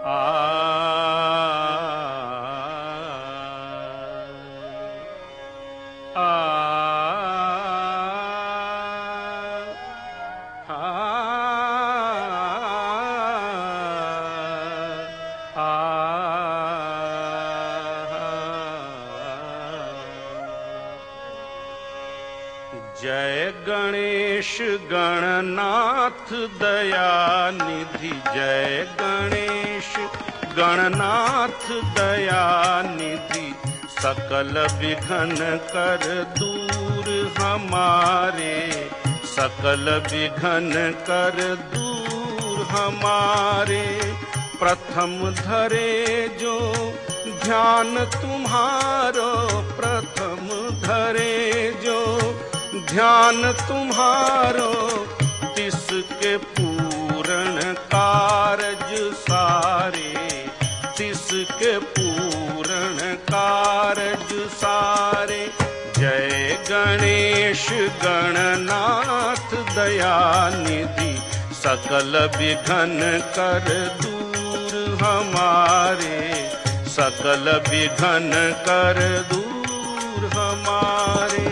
जय गणेश गणनाथ दयानिधि, जय गणेश गणनाथ दयानिधि, सकल विघ्न कर दूर हमारे, सकल विघ्न कर दूर हमारे। प्रथम धरे जो ध्यान तुम्हारो, प्रथम धरे जो ध्यान तुम्हारो, तिसके पूर्ण कारज सारे, तिसके पूर्ण कारज सारे। जय गणेश गणनाथ दयानिधि, सकल विघ्न कर दूर हमारे, सकल विघ्न कर दूर हमारे।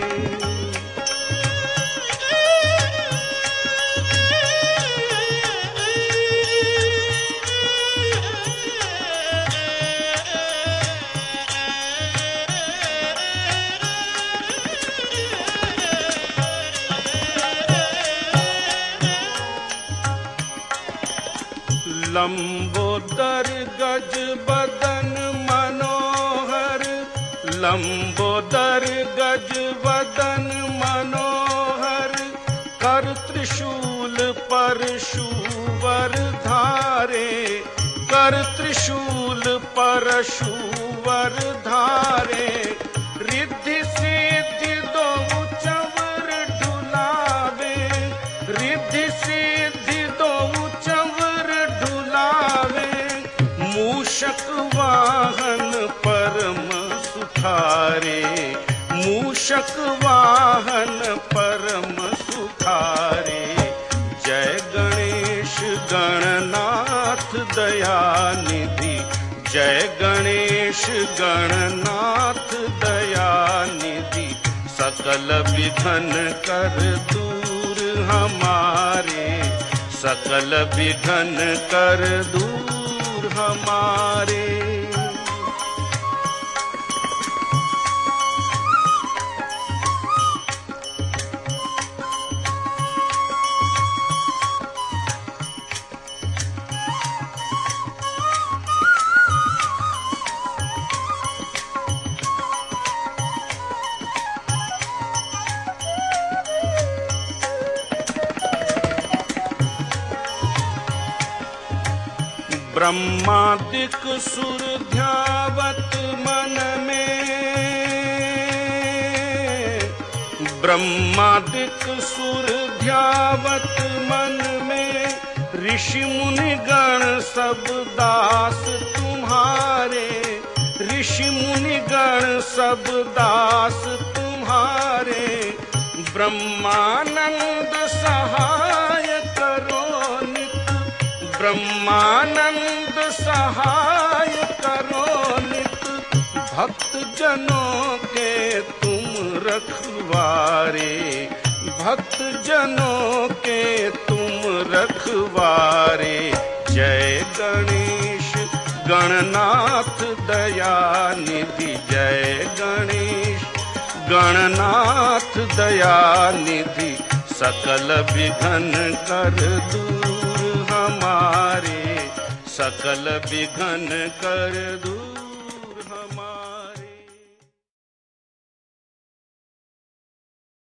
लंबोदर गज बदन मनोहर, लंबोदर गज बदन मनोहर, कर त्रिशूल परशुवर धारे, कर त्रिशूल परशुवर धारे। रिद्धि सिद्धि दो चंवर ढुलावे, रिद्धि सिद्धि दो चंवर ढुलावे। मूषक वाहन परम सुखारे, मूषक वाहन परम सुखारे। जय गणेश गणनाथ दयानिधि, जय गणेश गणनाथ दयानिधि, सकल विघ्न कर दूर हमारे, सकल विघ्न कर दूर हमारे। ब्रह्मादिक सुर ध्यावत मन में, ब्रह्मादिक सुर ध्यावत मन में। ऋषि मुनि गण सब दास तुम्हारे, ऋषि मुनि गण सब दास तुम्हारे। ब्रह्मानंद सहाय करो नित, ब्रह्मानंद सहाय करो नित। भक्त जनों के तुम रखवारे, भक्त जनों के तुम रखवारे। जय गणेश गणनाथ दयानिधि, जय गणेश गणनाथ दयानिधि, सकल विघ्न कर दूर हमारे, सकल विघ्न कर दूर।